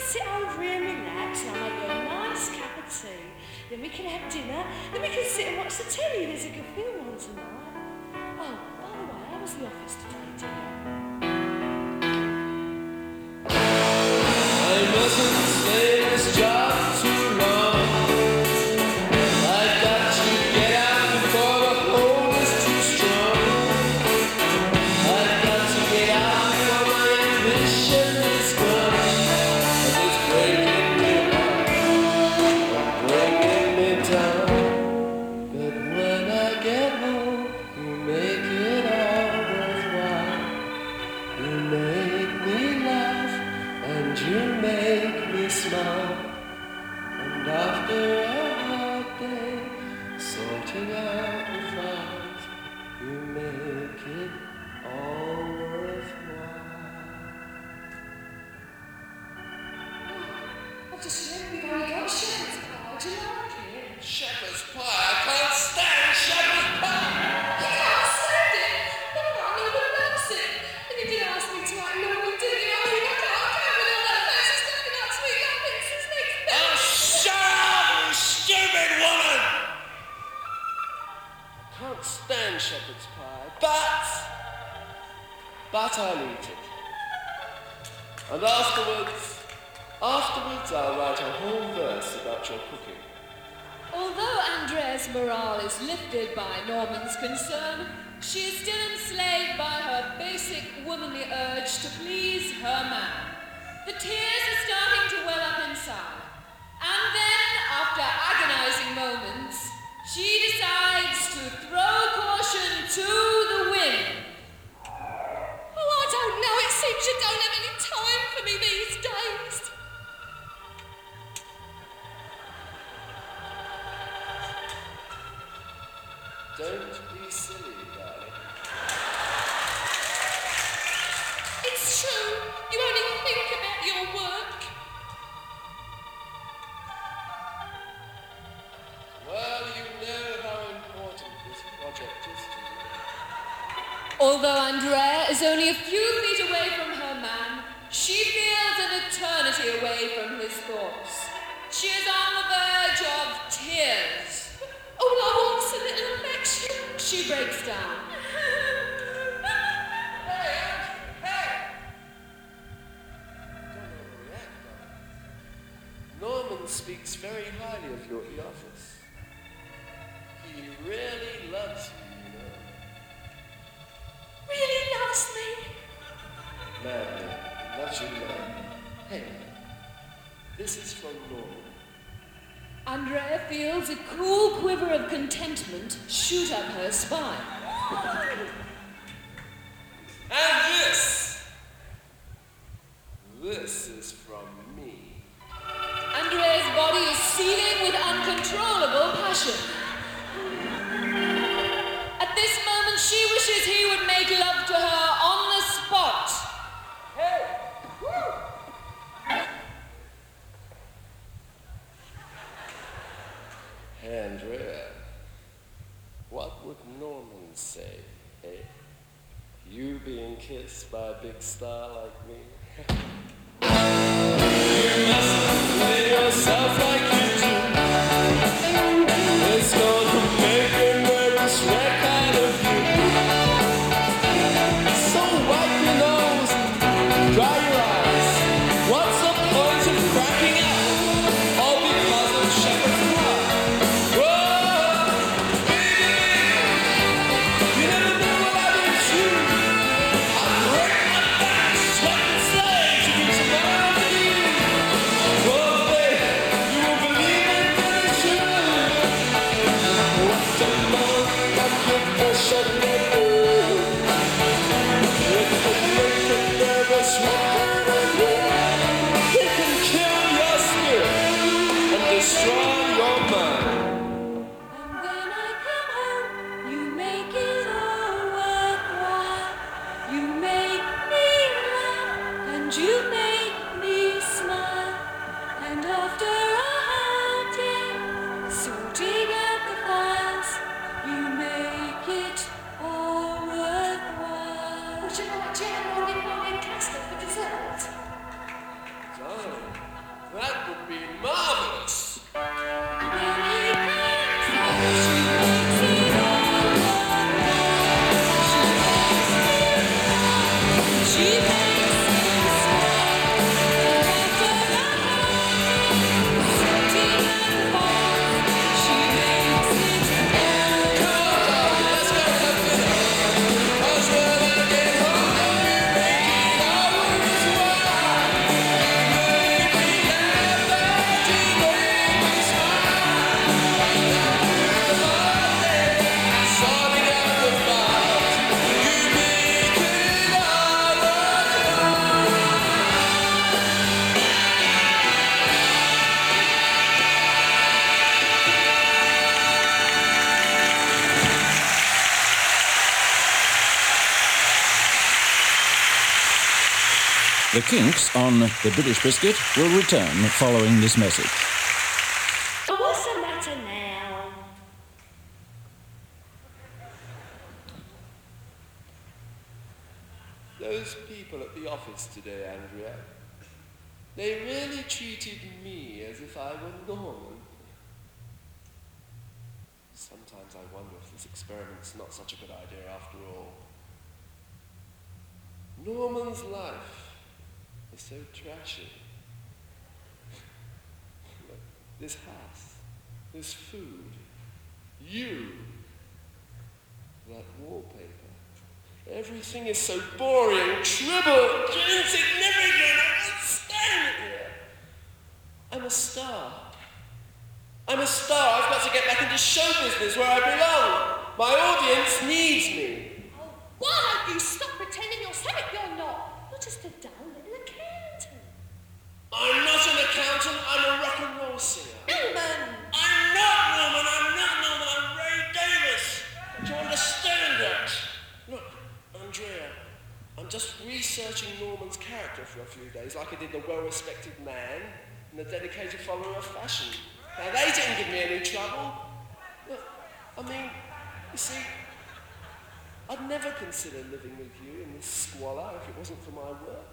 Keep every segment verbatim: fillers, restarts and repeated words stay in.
sit over here and relax and I'll make you a nice cup of tea. Then we can have dinner, then we can sit and watch the telly. There's a good film on tonight. Oh, by the way, how was the office today, dear? I mustn't stay in this job too long. I've got to get out before the hold is too strong. I've got to get out before my ambition is gone. And it's breaking me apart, breaking me down. But when I get home, you make it all worthwhile. You make me laugh and you make me smile. And after a hard day, sorting out the files, you make it all worthwhile. I've just remembered we've only got shepherd's pie. Do you like it? Shepherd's pie? I can't stand shepherd's pie! You can't stand it? No, no, no one loves it. And you did ask me to act normal, didn't you? I mean, I can't, I can't with all that fancy stuff about sweet nothings. It's next best. Oh, shut up, you stupid woman! Can't stand shepherd's pie, but... But I'll eat it. And afterwards... Afterwards I'll write a whole verse about your cooking. Although Andrea's morale is lifted by Norman's concern, she is still enslaved by her basic womanly urge to please her man. The tears are starting to well up inside. And then, after agonizing moments, she decides to throw caution to the wind. Oh, I don't know. It seems you don't have any time for me these days. Don't be silly, darling. It's true. You only think about your work. Well, you know how important this project is to you. Although Andrea is only a few feet away from her man, she feels an eternity away from his thoughts. She is on the verge of tears. All I want's a little affection. She breaks down. Hey, Andrew, hey! Don't overreact, darling. Norman speaks very highly of you at the office. He really loves you, you know. Really loves me. Madly. Loves you madly. Hey, this is from Norman. Andrea feels a cool quiver of contentment shoot up her spine. And this, this is from me. Andrea's body is seething with uncontrollable passion. At this moment, she wishes he would make love to her on the spot. Hey! Andrea, what would Norman say, eh? You being kissed by a big star like me? You mustn't play yourself like you do. It's gonna make a nervous wreck out of you. So wipe your nose and dry your eyes. What's the point of cracking up? All because of shepherd's pie. Whoa, baby, you never know what I would do. I'd break my back, sweat and slave to get some love to you. Whoa, baby, you won't believe it, but it's true. What's the love that you push and you do? It could make a nervous wreck out of you. It can kill your spirit and destroy your mind. And when I come home, you make it all worthwhile. You make me laugh and you make me smile. And after a hard day, sorting out the files, you make it all worthwhile. Would you like jam or nip on in custard for dessert? Darling, The Kinks on The British Biscuit will return following this message. What's the matter now? Those people at the office today, Andrea, they really treated me as if I were Norman. Sometimes I wonder if this experiment's not such a good idea after all. Norman's life is so trashy. Look, this house, this food, you, that wallpaper. Everything is so boring, trivial, insignificant. I can't stand it here. I'm a star. I'm a star. I've got to get back into show business where I belong. My audience needs me. Oh, why don't you stop pretending you're something you're not? You're just a dull little accountant. I'm not an accountant. I'm a rock and roll singer. Norman! I'm not Norman. I'm not Norman. I'm Ray Davis. Do you understand that? Look, Andrea, I'm just researching Norman's character for a few days, like I did the well-respected man and the dedicated follower of fashion. Now, they didn't give me any trouble. Look, I mean, you see, I'd never consider living with you in this squalor if it wasn't for my work.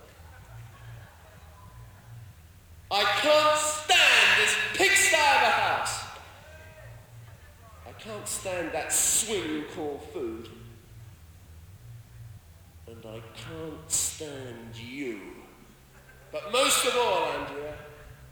I can't stand this pigsty of a house. I can't stand that swill you call food. And I can't stand you. But most of all, Andrea,